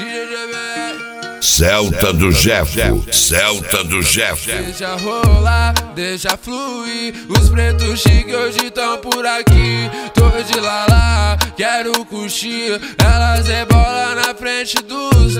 Celta do Jefo, Celta do Jefo. Deixa rolar, deixa fluir. Os pretos chique hoje tão por aqui. Tô de lalá, quero curtir. Elas rebolam na frente dos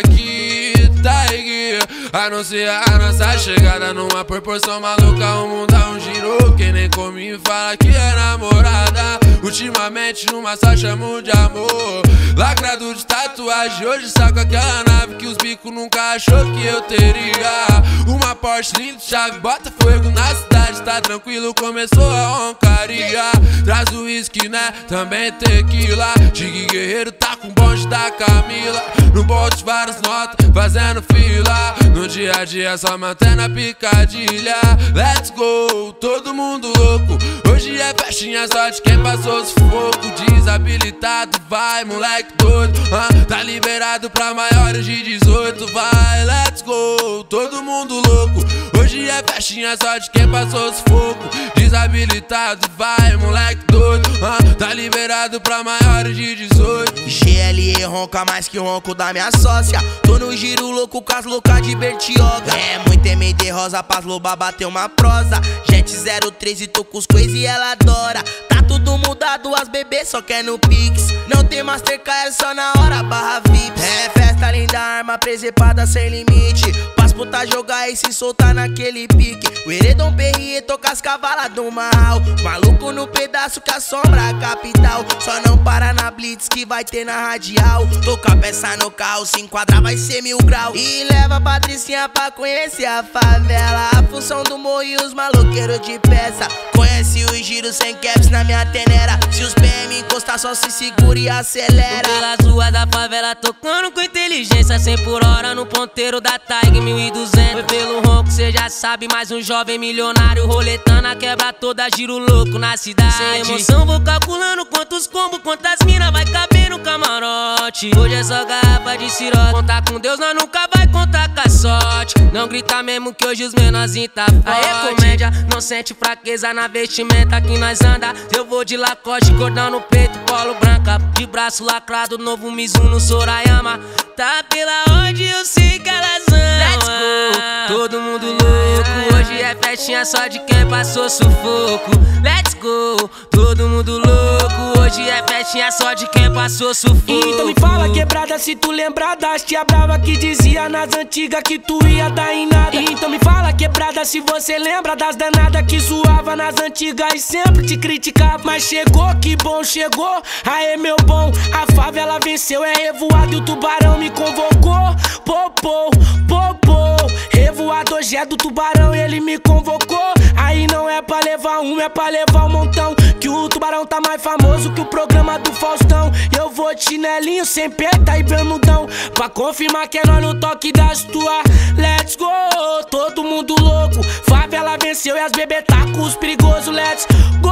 drag. Tiger, anuncia a nossa chegada numa proporção maluca. O mundo é um giro. Quem nem come fala que é namorada. Ultimamente numa só chamo de amor. Lacrado de tatuagem, hoje saco aquela nave que os bicos nunca achou que eu teria. Uma Porsche linda, chave, bota fogo na cidade. Tá tranquilo, começou a roncaria. Traz o uísque, né, também tequila. Tigre Guerreiro tá com o bonde da Camila. No bote várias notas, fazendo fila. No dia a dia só mantendo a picadilha. Let's go, todo mundo louco. Hoje é festinha só de quem passou sufoco. Desabilitado, vai moleque doido. Tá liberado pra maiores de 18. Vai, let's go, todo mundo louco. Hoje é festinha só de quem passou sufoco. Desabilitado, vai moleque doido. Tá liberado pra maiores de 18. GLE ronca mais que o ronco da minha sócia. Tô no giro louco com as loucas de Bertioga. É muito MD rosa pras loba bater uma prosa. Jet 013 tô com os coisas e ela adora. Tá tudo mudado, as bebês só quer no Pix. Não tem Mastercard, só na hora barra VIPs. É festa linda, arma presepada sem limite. Pras puta jogar e se soltar naquele pique. O Heredon Perrier toca as cavalas do mal. Maluco no pedaço que assombra a capital. Só não para na blitz que vai ter na radial. Toca peça no carro, se enquadrar vai ser 1000 graus. E leva a Patricinha pra conhecer a favela. A função do morro e os maloqueiros de peça. Conhece os giros sem caps na minha tenera. Se os PM encostar só se segura e acelera. Pelas ruas da favela tocando com inteligência. 100 por hora no ponteiro da Tiger 1200. Foi pelo ronco, cê já sabe, mais um jovem milionário roletando a quebra toda, giro louco na cidade. Sem emoção vou calculando quantos combos, quantas mina vai caber no camarote. Hoje é só garrafa de sirote. Contar com Deus nós nunca vai contar com a sorte. Não grita mesmo que hoje os menorzinhos tá forte. Aê comédia, não sente fraqueza na vestimenta que nós anda. Eu vou de Lacoste, cordão no peito, polo branca. De braço lacrado, novo Mizuno no Sorayama. Tá pela onde eu sei que elas amam. Let's go, todo mundo louco. Hoje é festinha só de quem passou sufoco. Let's go, todo mundo louco. Hoje é festinha só de quem passou sufoco. Então me fala quebrada se tu lembra das tia brava que dizia nas antigas que tu ia dar em nada. Então me fala quebrada se você lembra das danadas que zoava nas antigas e sempre te criticava. Mas chegou, que bom chegou, aê meu bom. A favela venceu, é revoado e o tubarão me convocou. Popô, popô, revoado hoje é do tubarão, ele me convocou. Aí não é pra levar um, é pra levar um montão. Que o tubarão tá mais famoso que o programa do Faustão. Eu vou de chinelinho, sem peta e bermudão, pra confirmar que é nós no toque das tuas. Let's go, todo mundo louco. Favela venceu e as bebê tá com os perigosos. Let's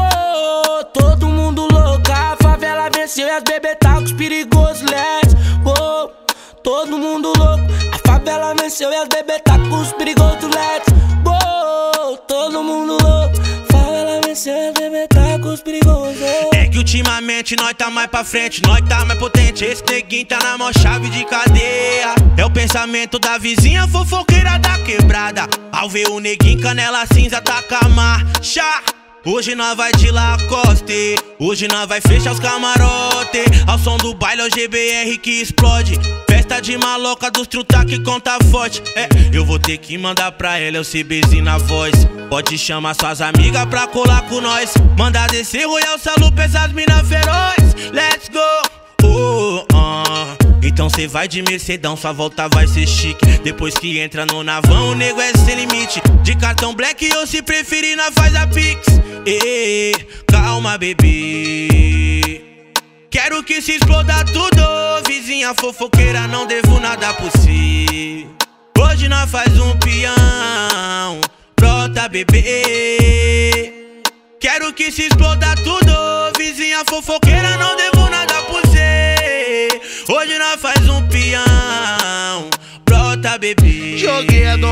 go, todo mundo louco. A favela venceu e as bebê tá com os perigosos. Let's go, todo mundo louco. A favela venceu e as bebê tá com os perigosos. Let's go, todo mundo louco. Favela venceu e as bebê tá com os perigosos. É que ultimamente nós tá mais pra frente, nós tá mais potente. Esse neguinho tá na mão chave de cadeia. É o pensamento da vizinha fofoqueira da quebrada. Ao ver o neguinho canela cinza tá com a marcha. Hoje nós vai de Lacoste, hoje nós vai fechar os camarote. Ao som do baile é o GBR que explode. Festa de maloca dos truta que conta forte. É, eu vou ter que mandar pra ela o CBzinho na voz. Pode chamar suas amigas pra colar com nós. Manda descer Royal Salupa essas mina feroz. Let's go, então cê vai de Mercedão, sua volta vai ser chique. Depois que entra no navão, o nego é sem limite. De cartão black ou se preferir, nós faz a Pix. Calma bebê, quero que se exploda tudo. Vizinha fofoqueira, não devo nada por si. Hoje nós faz um peão, brota bebê. Quero que se exploda tudo. Vizinha fofoqueira, não devo nada por você. Hoje nós faz um peão, brota bebê. Joguei a Dom Boé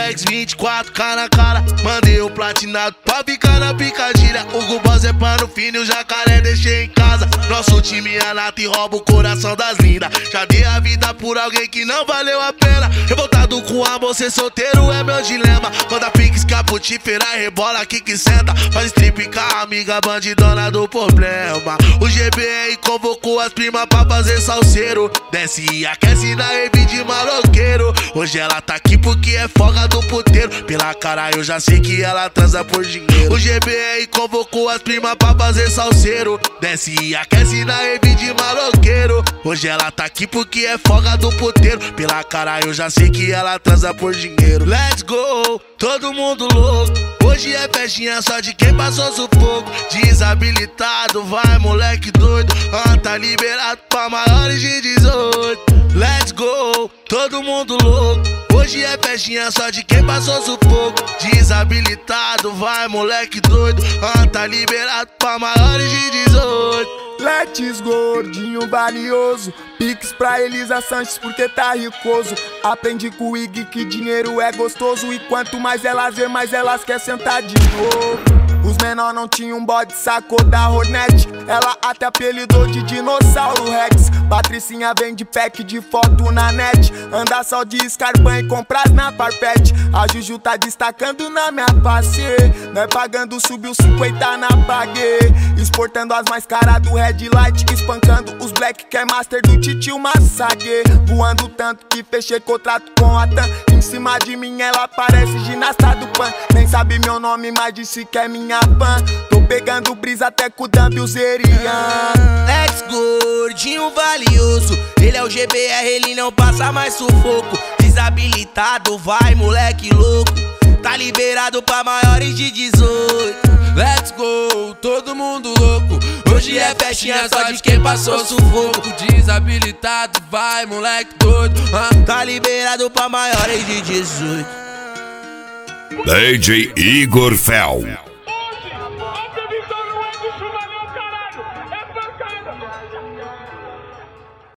Flex 24K na cara, mandei o platinado pra ficar na picadilha. O Gubaz é pano fino e o jacaré deixei em casa. Nosso time é nato e rouba o coração das lindas. Já dei a vida por alguém que não valeu a pena. Revoltado com amor, ser solteiro é meu dilema. Manda piques caputífera, rebola aqui que senta. Faz strip com a amiga bandidona do problema. O GBR convocou as primas pra fazer salseiro. Desce e aquece na rave de maloqueiro. Hoje ela tá aqui porque é folga do puteiro. Pela cara eu já sei que ela transa por dinheiro. O GBR convocou as primas pra fazer salseiro. Desce e aquece na rave de maloqueiro. Hoje ela tá aqui porque é folga do puteiro. Pela cara eu já sei que ela transa por dinheiro. Let's go, todo mundo louco. Hoje é festinha só de quem passou sufoco. Desabilitado, vai moleque doido. Tá liberado pra maiores de 18. Let's go, todo mundo louco. Hoje é festinha só de quem passou sufoco. Desabilitado, vai moleque doido. Tá liberado pra maiores de 18. Let's gordinho valioso. Pix pra Elisa Sanches porque tá ricoso. Aprendi com o Ig que dinheiro é gostoso. E quanto mais elas vê, mais elas quer sentar de novo. Os menor não tinham um bode, sacou da Hornet. Ela até apelidou de Dinossauro Rex. Patricinha vende pack de foto na net. Anda só de Scarpan e compras na Parpet. A Juju tá destacando na minha face. Nós pagando, subiu 50 na Pague. Exportando as mais caras do Red Light. Espancando os Black que é master do Titio Massague. Voando tanto que fechei contrato com a TAM. Em cima de mim ela parece ginasta do Pan. Nem sabe meu nome, mas disse que é minha fã. Tô pegando brisa até com o Dumb Zerian. Let's gordinho valioso. Ele é o GBR, ele não passa mais sufoco. Desabilitado, vai moleque louco. Tá liberado pra maiores de 18. Let's go, todo mundo louco. Hoje é festinha só de quem passou sufoco. Desabilitado, vai moleque doido. Tá liberado pra maiores de 18. DJ Igor Fel.